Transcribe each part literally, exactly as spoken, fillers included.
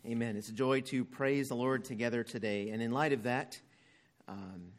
Amen. It's a joy to praise the Lord together today. And in light of that, um,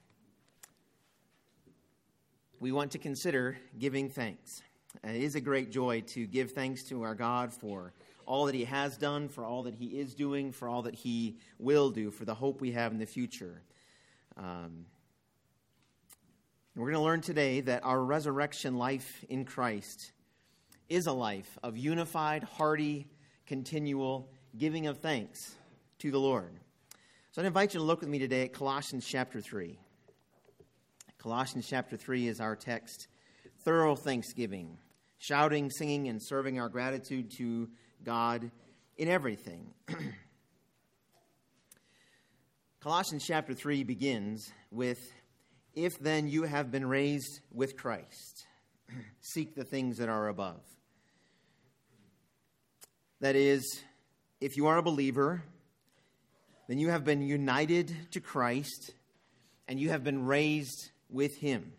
we want to consider giving thanks. Uh, it is a great joy to give thanks to our God for all that He has done, for all that He is doing, for all that He will do, for the hope we have in the future. Um, we're going to learn today that our resurrection life in Christ is a life of unified, hearty, continual giving of thanks to the Lord. So I invite you to look with me today at Colossians chapter three. Colossians chapter three is our text. Thorough thanksgiving, shouting, singing, and serving our gratitude to God in everything. Colossians chapter three begins with, "If then you have been raised with Christ, seek the things that are above." That is, if you are a believer, then you have been united to Christ and you have been raised with Him.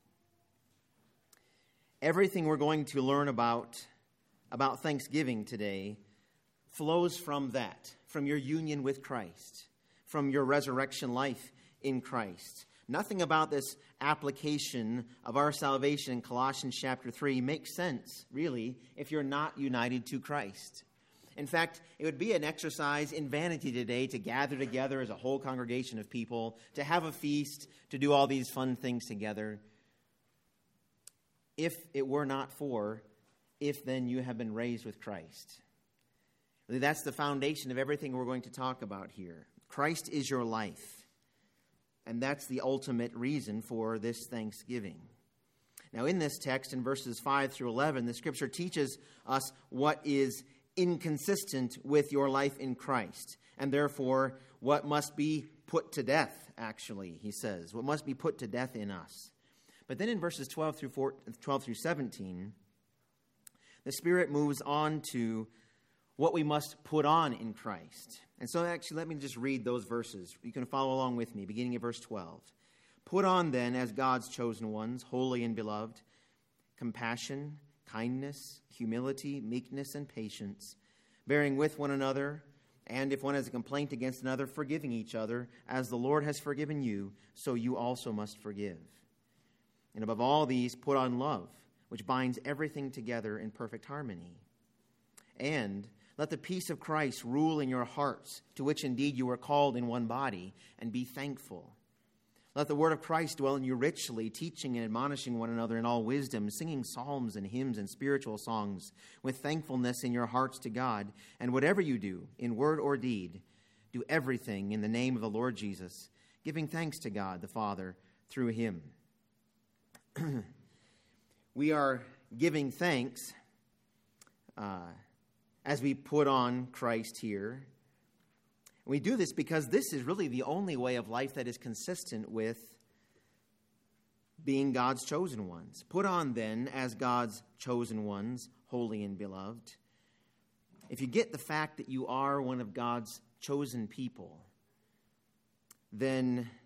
Everything we're going to learn about, about Thanksgiving today flows from that, from your union with Christ, from your resurrection life in Christ. Nothing about this application of our salvation in Colossians chapter three makes sense, really, if you're not united to Christ. In fact, it would be an exercise in vanity today to gather together as a whole congregation of people, to have a feast, to do all these fun things together, if it were not for, if then you have been raised with Christ. That's the foundation of everything we're going to talk about here. Christ is your life, and that's the ultimate reason for this Thanksgiving. Now, in this text, in verses five through eleven, the Scripture teaches us what is inconsistent with your life in Christ, and therefore what must be put to death, actually, he says, what must be put to death in us. But then in verses twelve through fourteen, twelve through seventeen, the Spirit moves on to what we must put on in Christ. And so actually let me just read those verses. You can follow along with me, beginning at verse twelve. "Put on then as God's chosen ones, holy and beloved, compassion, kindness, humility, meekness, and patience, bearing with one another, and if one has a complaint against another, forgiving each other, as the Lord has forgiven you, so you also must forgive. And above all these, put on love, which binds everything together in perfect harmony. And let the peace of Christ rule in your hearts, to which indeed you are called in one body, and be thankful. Let the word of Christ dwell in you richly, teaching and admonishing one another in all wisdom, singing psalms and hymns and spiritual songs, with thankfulness in your hearts to God. And whatever you do, in word or deed, do everything in the name of the Lord Jesus, giving thanks to God the Father through Him." We are giving thanks uh, as we put on Christ here. We do this because this is really the only way of life that is consistent with being God's chosen ones. Put on then as God's chosen ones, holy and beloved. If you get the fact that you are one of God's chosen people, then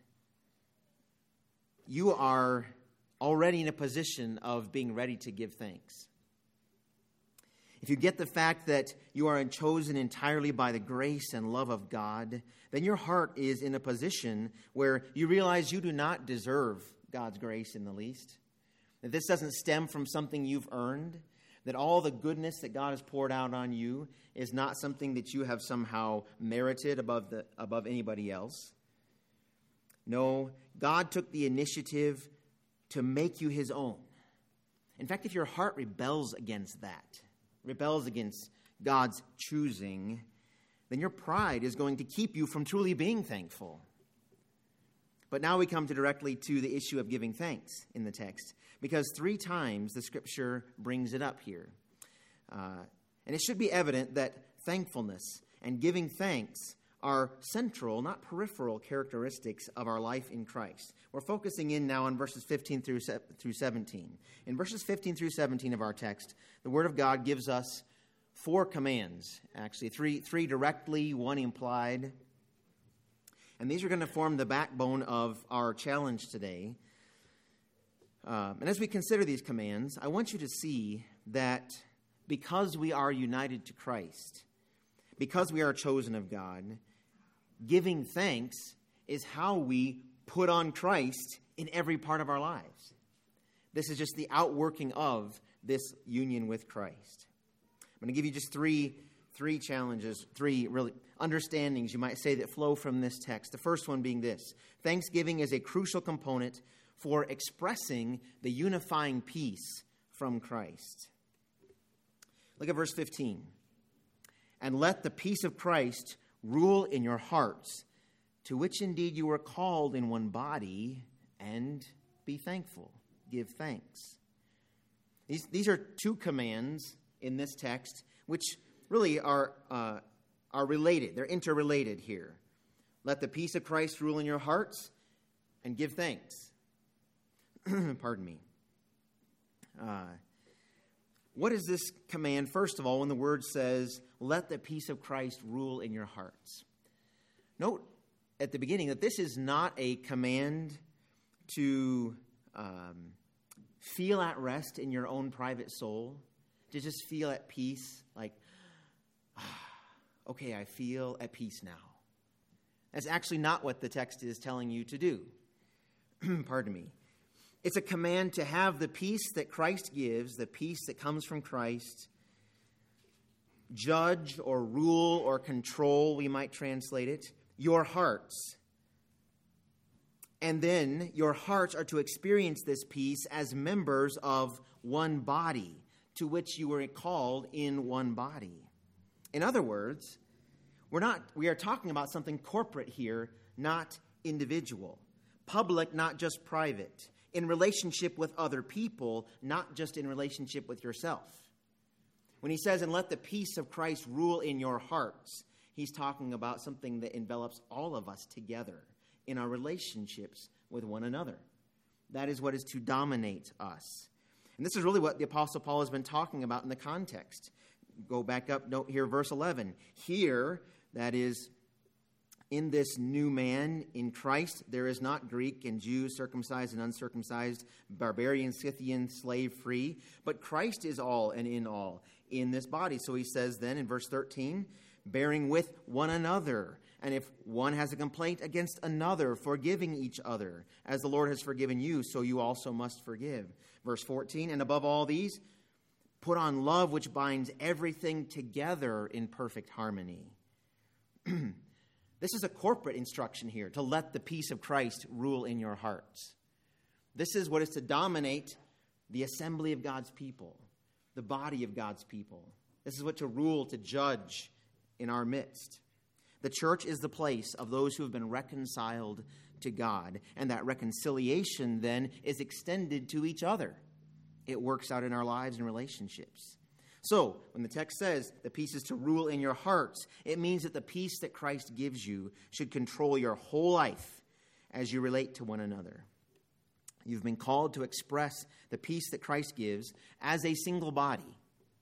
you are already in a position of being ready to give thanks. If you get the fact that you are chosen entirely by the grace and love of God, then your heart is in a position where you realize you do not deserve God's grace in the least. That this doesn't stem from something you've earned. That all the goodness that God has poured out on you is not something that you have somehow merited above the above anybody else. No, God took the initiative to make you His own. In fact, if your heart rebels against that, rebels against God's choosing, then your pride is going to keep you from truly being thankful. But now we come to directly to the issue of giving thanks in the text, because three times the Scripture brings it up here. Uh, and it should be evident that thankfulness and giving thanks are central, not peripheral, characteristics of our life in Christ. We're focusing in now on verses fifteen through seventeen. In verses fifteen through seventeen of our text, the Word of God gives us four commands, actually, three, three directly, one implied. And these are going to form the backbone of our challenge today. Uh, and as we consider these commands, I want you to see that because we are united to Christ, because we are chosen of God, giving thanks is how we put on Christ in every part of our lives. This is just the outworking of this union with Christ. I'm going to give you just three, three challenges, three really understandings, you might say, that flow from this text. The first one being this: thanksgiving is a crucial component for expressing the unifying peace from Christ. Look at verse fifteen. And let the peace of Christ rule in your hearts, to which indeed you were called in one body, and be thankful. Give thanks. These, these are two commands in this text which really are, uh, are related. They're interrelated here. Let the peace of Christ rule in your hearts, and give thanks. Pardon me. Uh, what is this command, first of all, when the word says, let the peace of Christ rule in your hearts? Note at the beginning that this is not a command to um, feel at rest in your own private soul, to just feel at peace, like, ah, okay, I feel at peace now. That's actually not what the text is telling you to do. Pardon me. It's a command to have the peace that Christ gives, the peace that comes from Christ, judge or rule or control, we might translate it, your hearts. And then your hearts are to experience this peace as members of one body, to which you were called in one body. In other words, we're not, we are talking about something corporate here, not individual. Public, not just private. In relationship with other people, not just in relationship with yourself. When he says, and let the peace of Christ rule in your hearts, he's talking about something that envelops all of us together in our relationships with one another. That is what is to dominate us. And this is really what the Apostle Paul has been talking about in the context. Go back up, note here, verse eleven. Here, that is, in this new man, in Christ, there is not Greek and Jew, circumcised and uncircumcised, barbarian, Scythian, slave free, but Christ is all and in all in this body. So he says then in verse thirteen, bearing with one another, and if one has a complaint against another, forgiving each other, as the Lord has forgiven you, so you also must forgive. Verse fourteen, and above all these, put on love, which binds everything together in perfect harmony. This is a corporate instruction here, to let the peace of Christ rule in your hearts. This is what is to dominate the assembly of God's people, the body of God's people. This is what to rule, to judge in our midst. The church is the place of those who have been reconciled to God, and that reconciliation then is extended to each other. It works out in our lives and relationships. So, when the text says the peace is to rule in your hearts, it means that the peace that Christ gives you should control your whole life as you relate to one another. You've been called to express the peace that Christ gives as a single body.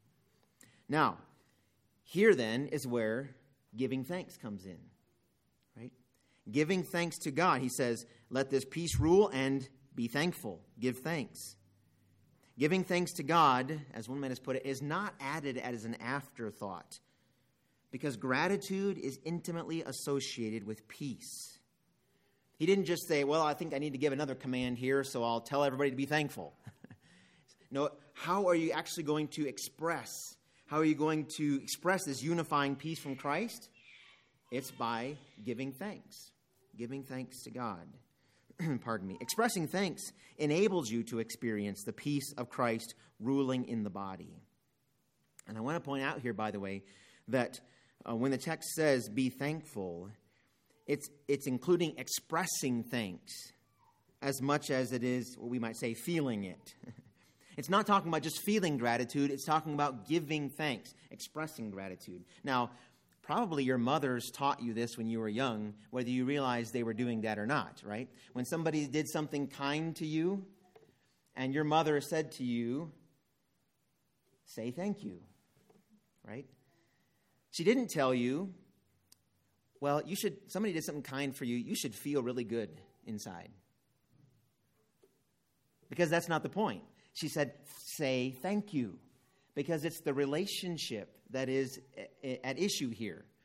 Now, here then is where giving thanks comes in, right? Giving thanks to God. He says, let this peace rule and be thankful. Give thanks. Giving thanks to God, as one man has put it, is not added as an afterthought, because gratitude is intimately associated with peace. He didn't just say, well, I think I need to give another command here, so I'll tell everybody to be thankful. No, how are you actually going to express, how are you going to express this unifying peace from Christ? It's by giving thanks, giving thanks to God. Pardon me. Expressing thanks enables you to experience the peace of Christ ruling in the body. And I want to point out here, by the way, that uh, when the text says be thankful, it's it's including expressing thanks as much as it is what we might say feeling it. It's not talking about just feeling gratitude. It's talking about giving thanks, expressing gratitude. Now, probably your mothers taught you this when you were young, whether you realized they were doing that or not, right? When somebody did something kind to you, and your mother said to you, say thank you, right? She didn't tell you, well, you should, somebody did something kind for you, you should feel really good inside. Because that's not the point. She said, say thank you. Because it's the relationship that is at issue here.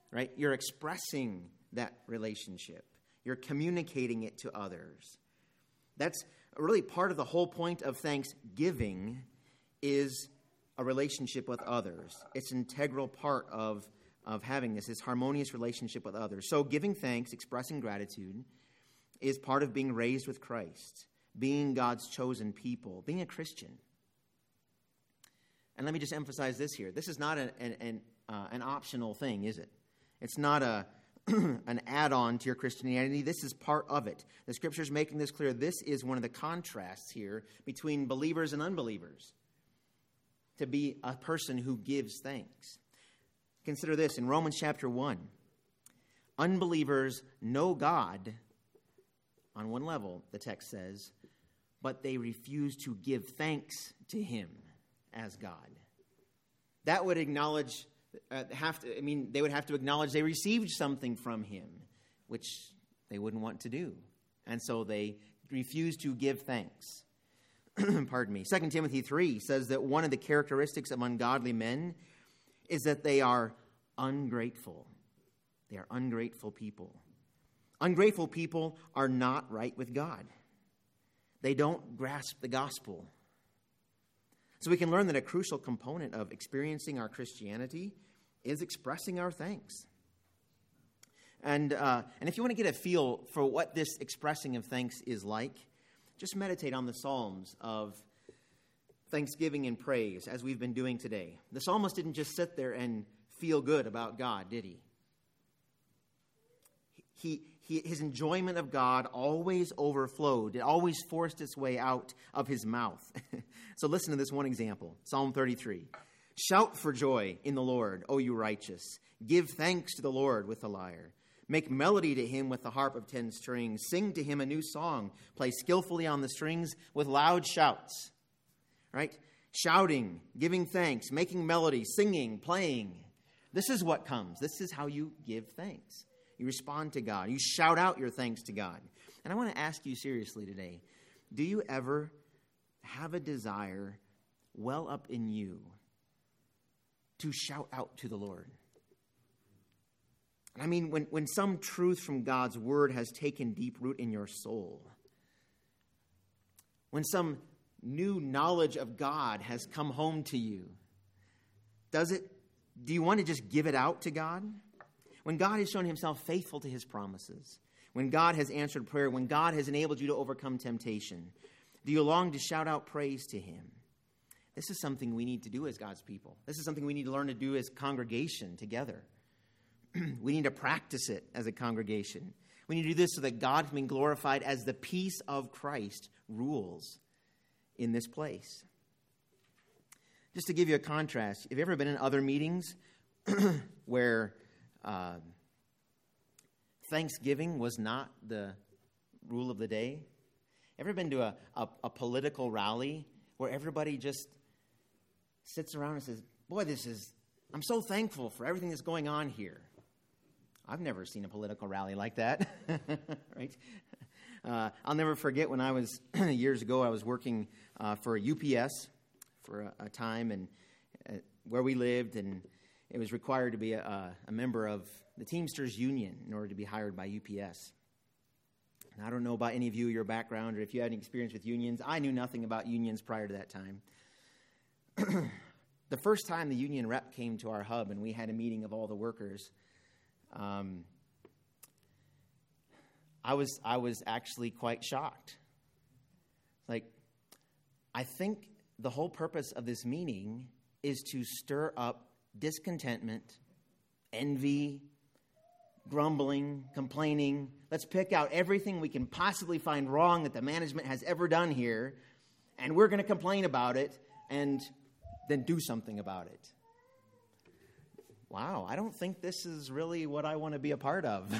right? You're expressing that relationship. You're communicating it to others. That's really part of the whole point of thanksgiving, is a relationship with others. It's an integral part of, of having this, this harmonious relationship with others. So giving thanks, expressing gratitude, is part of being raised with Christ, being God's chosen people, being a Christian. And let me just emphasize this here. This is not an, an, an, uh, an optional thing, is it? It's not a an add-on to your Christianity. This is part of it. The Scripture's making this clear. This is one of the contrasts here between believers and unbelievers, to be a person who gives thanks. Consider this in Romans chapter one. Unbelievers know God on one level, the text says, but they refuse to give thanks to him as God. That would acknowledge, uh, have to, I mean, they would have to acknowledge they received something from him, which they wouldn't want to do. And so they refuse to give thanks. Pardon me. Second Timothy three says that one of the characteristics of ungodly men is that they are ungrateful. They are ungrateful people. Ungrateful people are not right with God. They don't grasp the gospel. So we can learn that a crucial component of experiencing our Christianity is expressing our thanks. And uh, and if you want to get a feel for what this expressing of thanks is like, just meditate on the Psalms of thanksgiving and praise as we've been doing today. The psalmist didn't just sit there and feel good about God, did he? He, he his enjoyment of God always overflowed. It always forced its way out of his mouth. So listen to this one example. Psalm thirty-three. Shout for joy in the Lord, O you righteous. Give thanks to the Lord with the lyre. Make melody to him with the harp of ten strings. Sing to him a new song. Play skillfully on the strings with loud shouts. Right? Shouting, giving thanks, making melody, singing, playing. This is what comes. This is how you give thanks. You respond to God. You shout out your thanks to God. And I want to ask you seriously today, do you ever have a desire well up in you to shout out to the Lord? I mean, when, when some truth from God's word has taken deep root in your soul, when some new knowledge of God has come home to you, does it, do you want to just give it out to God? When God has shown himself faithful to his promises, when God has answered prayer, when God has enabled you to overcome temptation, do you long to shout out praise to him? This is something we need to do as God's people. This is something we need to learn to do as congregation together. We need to practice it as a congregation. We need to do this so that God can be glorified as the peace of Christ rules in this place. Just to give you a contrast, have you ever been in other meetings where uh, Thanksgiving was not the rule of the day? Ever been to a, a, a political rally where everybody just sits around and says, boy, this is, I'm so thankful for everything that's going on here. I've never seen a political rally like that, right? Uh, I'll never forget when I was, years ago, I was working uh, for U P S for a, a time, and uh, where we lived, and it was required to be a, a member of the Teamsters Union in order to be hired by U P S. And I don't know about any of you, your background, or if you had any experience with unions. I knew nothing about unions prior to that time. The first time the union rep came to our hub and we had a meeting of all the workers, Um, I was I was actually quite shocked. Like, I think the whole purpose of this meeting is to stir up discontentment, envy, grumbling, complaining. Let's pick out everything we can possibly find wrong that the management has ever done here, and we're going to complain about it and then do something about it. Wow, I don't think this is really what I want to be a part of.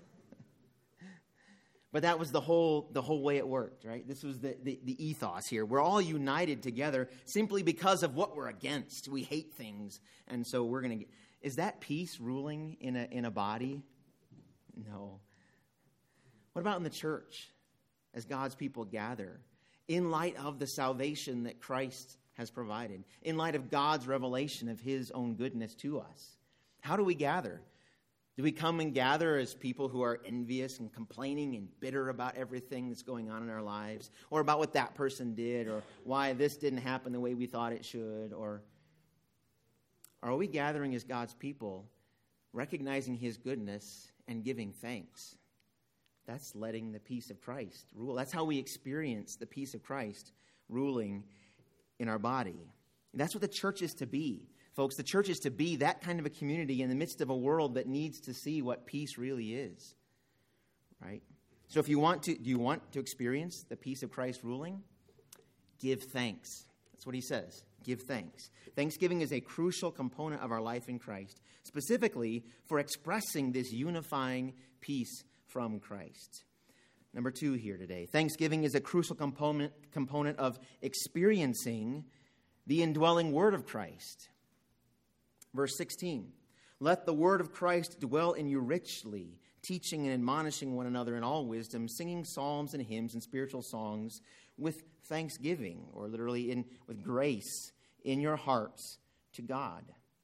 But that was the whole the whole way it worked, right? This was the, the, the ethos here. We're all united together simply because of what we're against. We hate things, and so we're going to... Is that peace ruling in a in a body? No. What about in the church as God's people gather in light of the salvation that Christ has provided, in light of God's revelation of his own goodness to us? How do we gather? Do we come and gather as people who are envious and complaining and bitter about everything that's going on in our lives, or about what that person did, or why this didn't happen the way we thought it should? Or are we gathering as God's people, recognizing his goodness and giving thanks? That's letting the peace of Christ rule. That's how we experience the peace of Christ ruling in our body. And that's what the church is to be. Folks, the church is to be that kind of a community in the midst of a world that needs to see what peace really is. Right? So if you want to, do you want to experience the peace of Christ ruling? Give thanks. That's what he says. Give thanks. Thanksgiving is a crucial component of our life in Christ, specifically for expressing this unifying peace from Christ. Number two here today. Thanksgiving is a crucial component, component of experiencing the indwelling word of Christ. Verse sixteen, let the word of Christ dwell in you richly, teaching and admonishing one another in all wisdom, singing psalms and hymns and spiritual songs with thanksgiving, or literally in with grace in your hearts to God.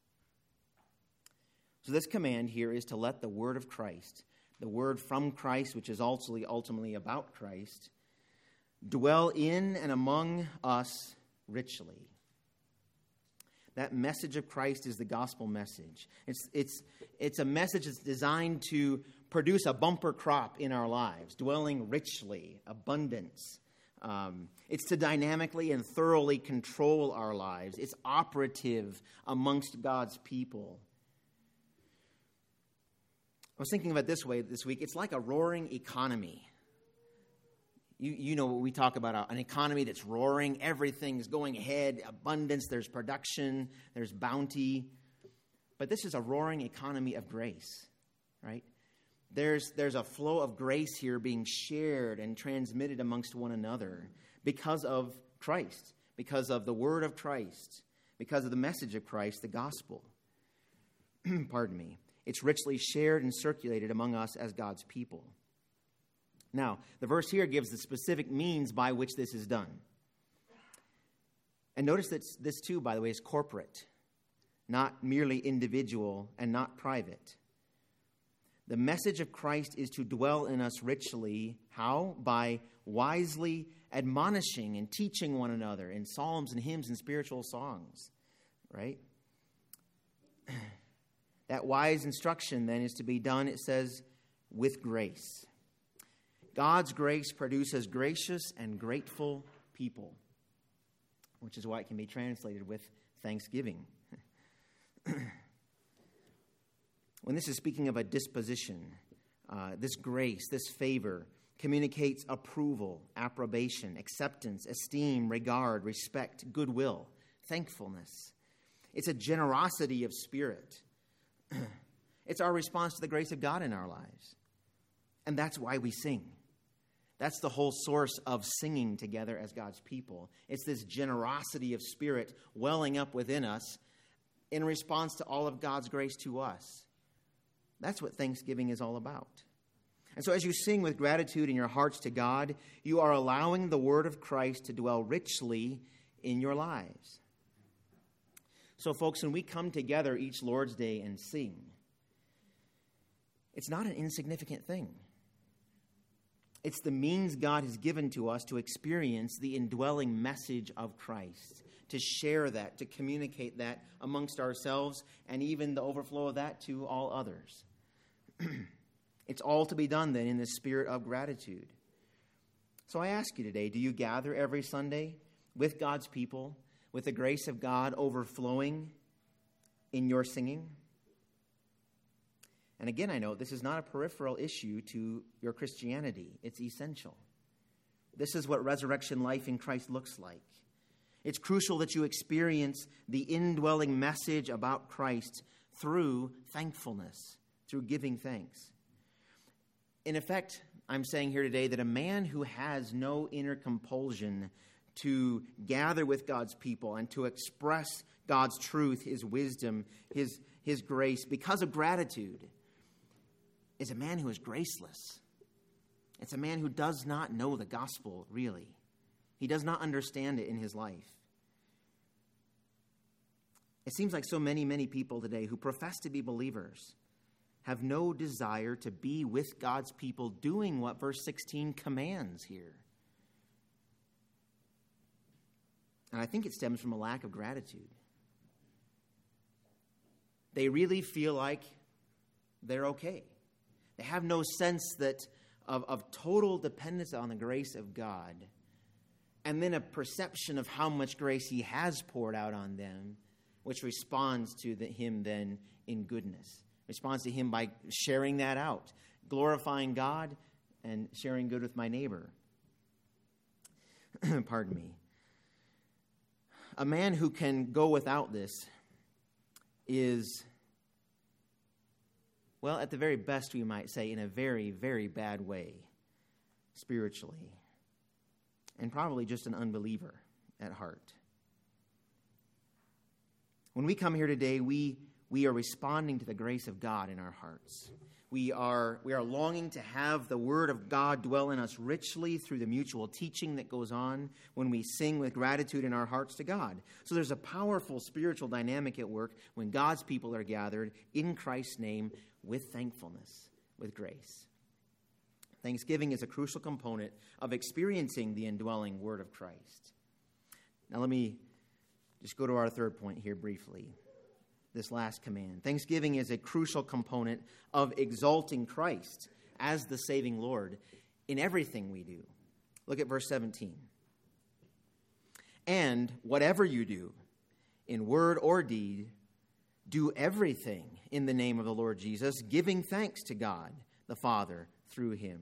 So this command here is to let the word of Christ, the word from Christ, which is ultimately, ultimately about Christ, dwell in and among us richly. That message of Christ is the gospel message. It's, it's, it's a message that's designed to produce a bumper crop in our lives, dwelling richly, abundance. Um, it's to dynamically and thoroughly control our lives. It's operative amongst God's people. I was thinking of it this way this week. It's like a roaring economy. You, you know what we talk about, an economy that's roaring. Everything's going ahead, abundance, there's production, there's bounty. But this is a roaring economy of grace, right? There's, there's a flow of grace here being shared and transmitted amongst one another because of Christ, because of the word of Christ, because of the message of Christ, the gospel. Pardon me. It's richly shared and circulated among us as God's people. Now, the verse here gives the specific means by which this is done. And notice that this too, by the way, is corporate, not merely individual and not private. The message of Christ is to dwell in us richly. How? By wisely admonishing and teaching one another in psalms and hymns and spiritual songs, right? That wise instruction then is to be done, it says, with grace. God's grace produces gracious and grateful people, which is why it can be translated with thanksgiving. When this is speaking of a disposition, uh, this grace, this favor, communicates approval, approbation, acceptance, esteem, regard, respect, goodwill, thankfulness. It's a generosity of spirit. It's our response to the grace of God in our lives. And that's why we sing. That's the whole source of singing together as God's people. It's this generosity of spirit welling up within us in response to all of God's grace to us. That's what Thanksgiving is all about. And so as you sing with gratitude in your hearts to God, you are allowing the word of Christ to dwell richly in your lives. So folks, when we come together each Lord's Day and sing, it's not an insignificant thing. It's the means God has given to us to experience the indwelling message of Christ, to share that, to communicate that amongst ourselves, and even the overflow of that to all others. It's all to be done then in the spirit of gratitude. So I ask you today, do you gather every Sunday with God's people, with the grace of God overflowing in your singing? And again, I know this is not a peripheral issue to your Christianity. It's essential. This is what resurrection life in Christ looks like. It's crucial that you experience the indwelling message about Christ through thankfulness, through giving thanks. In effect, I'm saying here today that a man who has no inner compulsion to gather with God's people and to express God's truth, his wisdom, his, his grace, because of gratitude, is a man who is graceless. It's a man who does not know the gospel, really. He does not understand it in his life. It seems like so many, many people today who profess to be believers have no desire to be with God's people doing what verse sixteen commands here. And I think it stems from a lack of gratitude. They really feel like they're okay. They have no sense that of, of total dependence on the grace of God, and then a perception of how much grace he has poured out on them, which responds to the, him then in goodness. Responds to him by sharing that out, glorifying God and sharing good with my neighbor. Pardon me. A man who can go without this is, well, at the very best, we might say, in a very, very bad way, spiritually, and probably just an unbeliever at heart. When we come here today, we we are responding to the grace of God in our hearts. We are, we are longing to have the Word of God dwell in us richly through the mutual teaching that goes on when we sing with gratitude in our hearts to God. So there's a powerful spiritual dynamic at work when God's people are gathered in Christ's name with thankfulness, with grace. Thanksgiving is a crucial component of experiencing the indwelling Word of Christ. Now let me just go to our third point here briefly. This last command. Thanksgiving is a crucial component of exalting Christ as the saving Lord in everything we do. Look at verse seventeen. And whatever you do, in word or deed, do everything in the name of the Lord Jesus, giving thanks to God the Father through him.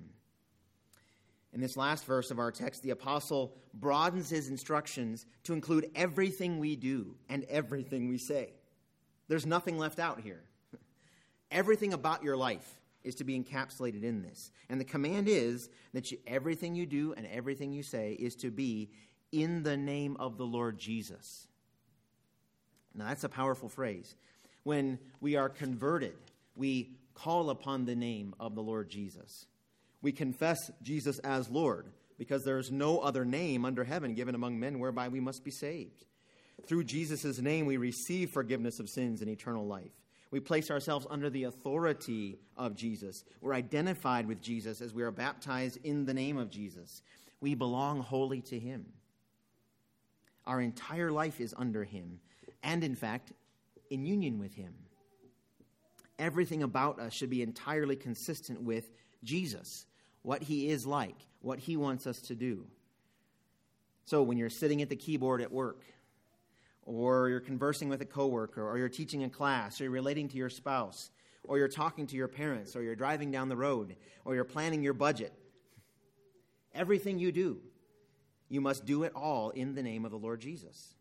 In this last verse of our text, the apostle broadens his instructions to include everything we do and everything we say. There's nothing left out here. Everything about your life is to be encapsulated in this. And the command is that you, everything you do and everything you say is to be in the name of the Lord Jesus. Now, that's a powerful phrase. When we are converted, we call upon the name of the Lord Jesus. We confess Jesus as Lord because there is no other name under heaven given among men whereby we must be saved. Through Jesus' name, we receive forgiveness of sins and eternal life. We place ourselves under the authority of Jesus. We're identified with Jesus as we are baptized in the name of Jesus. We belong wholly to him. Our entire life is under him and, in fact, in union with him. Everything about us should be entirely consistent with Jesus, what he is like, what he wants us to do. So when you're sitting at the keyboard at work, or you're conversing with a coworker, or you're teaching a class, or you're relating to your spouse, or you're talking to your parents, or you're driving down the road, or you're planning your budget, everything you do, you must do it all in the name of the Lord Jesus.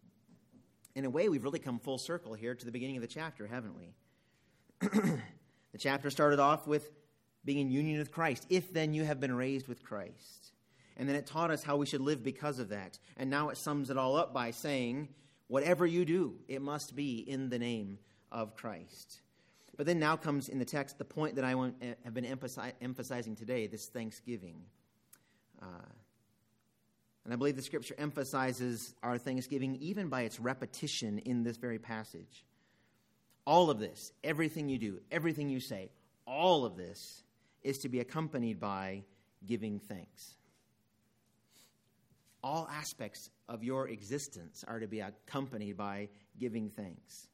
In a way, we've really come full circle here to the beginning of the chapter, haven't we? The chapter started off with being in union with Christ. If then you have been raised with Christ. And then it taught us how we should live because of that. And now it sums it all up by saying, whatever you do, it must be in the name of Christ. But then now comes in the text the point that I want, have been emphasi- emphasizing today, this thanksgiving. Uh, and I believe the Scripture emphasizes our thanksgiving even by its repetition in this very passage. All of this, everything you do, everything you say, all of this is to be accompanied by giving thanks. All aspects of your existence are to be accompanied by giving thanks.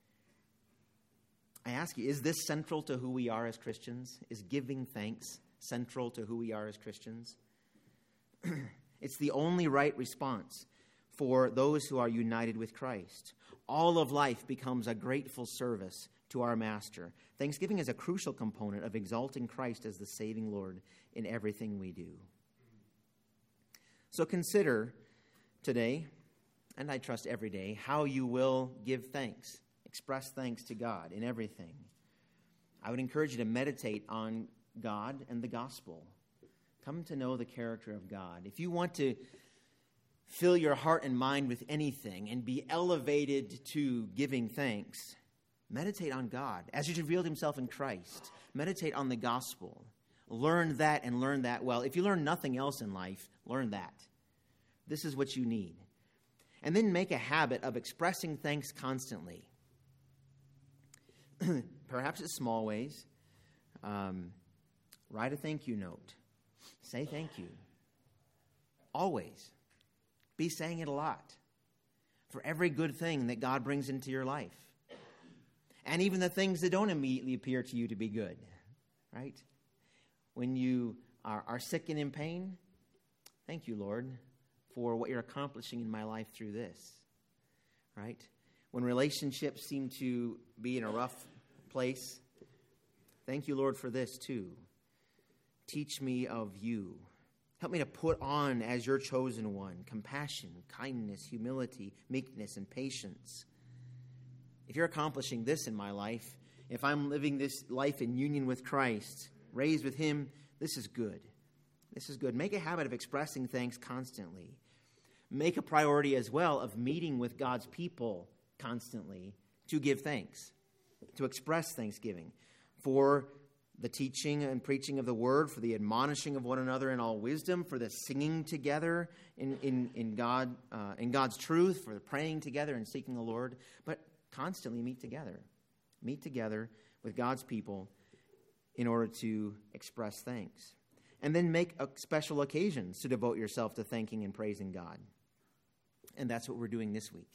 I ask you, is this central to who we are as Christians? Is giving thanks central to who we are as Christians? It's the only right response for those who are united with Christ. All of life becomes a grateful service to our Master. Thanksgiving is a crucial component of exalting Christ as the saving Lord in everything we do. So consider today, and I trust every day, how you will give thanks, express thanks to God in everything. I would encourage you to meditate on God and the gospel. Come to know the character of God. If you want to fill your heart and mind with anything and be elevated to giving thanks, meditate on God as He's revealed himself in Christ. Meditate on the gospel. Learn that and learn that well. If you learn nothing else in life, learn that. This is what you need. And then make a habit of expressing thanks constantly. perhaps it's small ways. Um, write a thank you note. Say thank you. Always. Be saying it a lot. For every good thing that God brings into your life. And even the things that don't immediately appear to you to be good. Right? When you are, are sick and in pain, thank you, Lord, for what you're accomplishing in my life through this. Right? When relationships seem to be in a rough place, thank you, Lord, for this too. Teach me of you. Help me to put on as your chosen one compassion, kindness, humility, meekness, and patience. If you're accomplishing this in my life, if I'm living this life in union with Christ, raised with him, this is good. This is good. Make a habit of expressing thanks constantly. Make a priority as well of meeting with God's people constantly to give thanks, to express thanksgiving for the teaching and preaching of the word, for the admonishing of one another in all wisdom, for the singing together in, in, in, God, uh, in God's truth, for the praying together and seeking the Lord. But constantly meet together. Meet together with God's people in order to express thanks. And then make a special occasions to devote yourself to thanking and praising God. And that's what we're doing this week.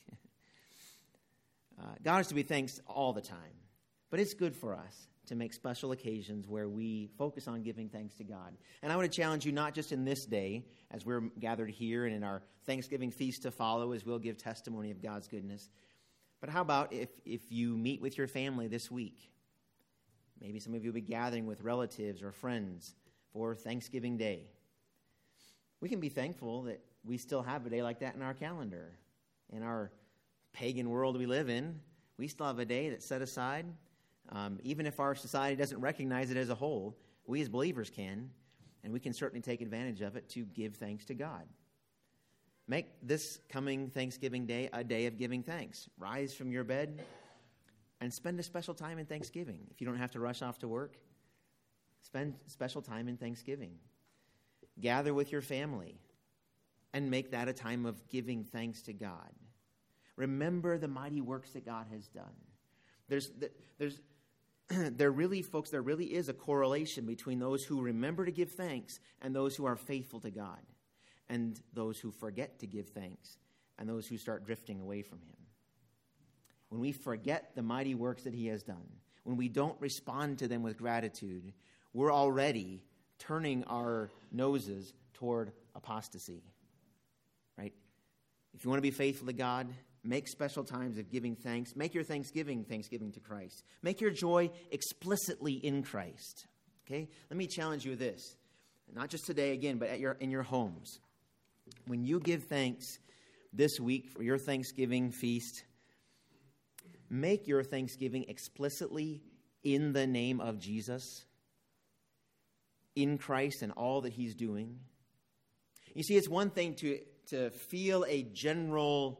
uh, God is to be thanked all the time. But it's good for us to make special occasions where we focus on giving thanks to God. And I want to challenge you not just in this day, as we're gathered here and in our Thanksgiving feast to follow, as we'll give testimony of God's goodness, but how about if, if you meet with your family this week? Maybe some of you will be gathering with relatives or friends for Thanksgiving Day. We can be thankful that we still have a day like that in our calendar. In our pagan world we live in, we still have a day that's set aside. Um, even if our society doesn't recognize it as a whole, we as believers can, and we can certainly take advantage of it to give thanks to God. Make this coming Thanksgiving Day a day of giving thanks. Rise from your bed and spend a special time in Thanksgiving. If you don't have to rush off to work, spend special time in Thanksgiving. Gather with your family and make that a time of giving thanks to God. Remember the mighty works that God has done. There's, there's, there really, folks, there really is a correlation between those who remember to give thanks and those who are faithful to God, and those who forget to give thanks and those who start drifting away from him. When we forget the mighty works that he has done, when we don't respond to them with gratitude, we're already turning our noses toward apostasy, right? If you want to be faithful to God, make special times of giving thanks. Make your Thanksgiving thanksgiving to Christ. Make your joy explicitly in Christ. Okay? Let me challenge you with this. Not just today again, but at your in your homes. When you give thanks this week for your Thanksgiving feast, make your Thanksgiving explicitly in the name of Jesus, in Christ and all that he's doing. You see, it's one thing to, to feel a general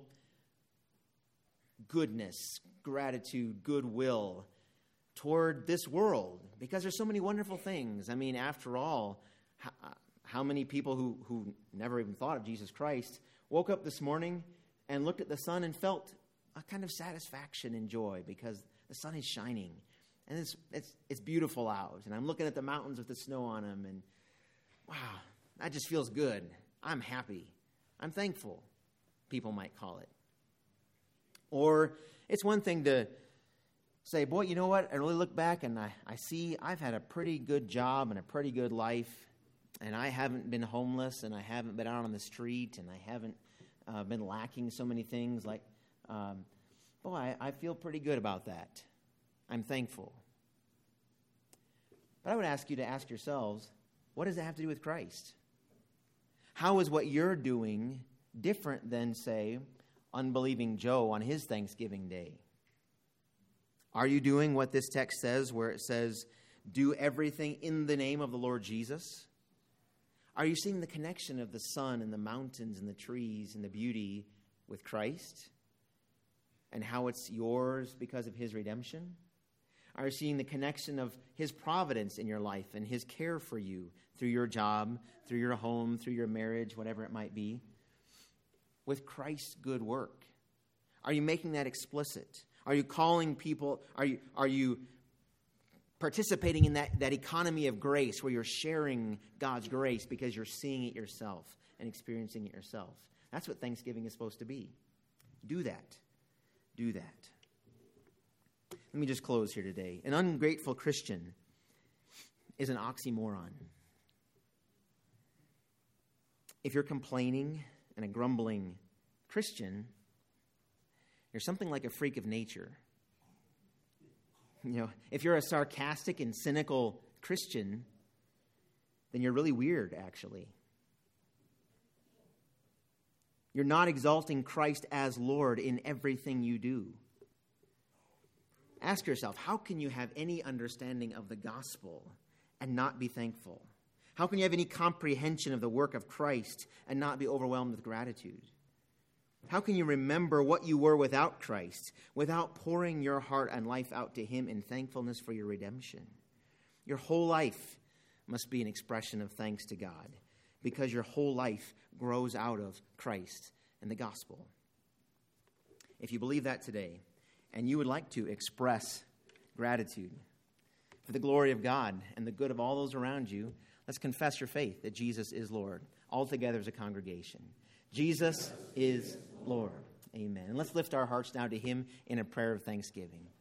goodness, gratitude, goodwill toward this world, because there's so many wonderful things. I mean, after all, how, how many people who, who never even thought of Jesus Christ woke up this morning and looked at the sun and felt a kind of satisfaction and joy because the sun is shining and it's it's it's beautiful out, and I'm looking at the mountains with the snow on them, and wow, that just feels good. I'm happy. I'm thankful, people might call it. Or it's one thing to say, boy, you know what? I really look back and I, I see I've had a pretty good job and a pretty good life, and I haven't been homeless, and I haven't been out on the street, and I haven't uh, been lacking so many things. Like, um, boy, I, I feel pretty good about that. I'm thankful. But I would ask you to ask yourselves, what does that have to do with Christ? How is what you're doing different than, say, unbelieving Joe on his Thanksgiving Day? Are you doing what this text says, where it says, do everything in the name of the Lord Jesus? Are you seeing the connection of the sun and the mountains and the trees and the beauty with Christ and how it's yours because of his redemption? Are you seeing the connection of his providence in your life and his care for you through your job, through your home, through your marriage, whatever it might be, with Christ's good work? Are you making that explicit? Are you calling people, are you, are you participating in that, that economy of grace where you're sharing God's grace because you're seeing it yourself and experiencing it yourself. That's what Thanksgiving is supposed to be. Do that. Do that. Let me just close here today. An ungrateful Christian is an oxymoron. If you're complaining and a grumbling Christian, you're something like a freak of nature. You know, if you're a sarcastic and cynical Christian, then you're really weird, actually. You're not exalting Christ as Lord in everything you do. Ask yourself, how can you have any understanding of the gospel and not be thankful? How can you have any comprehension of the work of Christ and not be overwhelmed with gratitude? How can you remember what you were without Christ, without pouring your heart and life out to him in thankfulness for your redemption? Your whole life must be an expression of thanks to God, because your whole life grows out of Christ and the gospel. If you believe that today, and you would like to express gratitude for the glory of God and the good of all those around you, let's confess your faith that Jesus is Lord, all together as a congregation. Jesus is Lord. Amen. And let's lift our hearts now to him in a prayer of thanksgiving.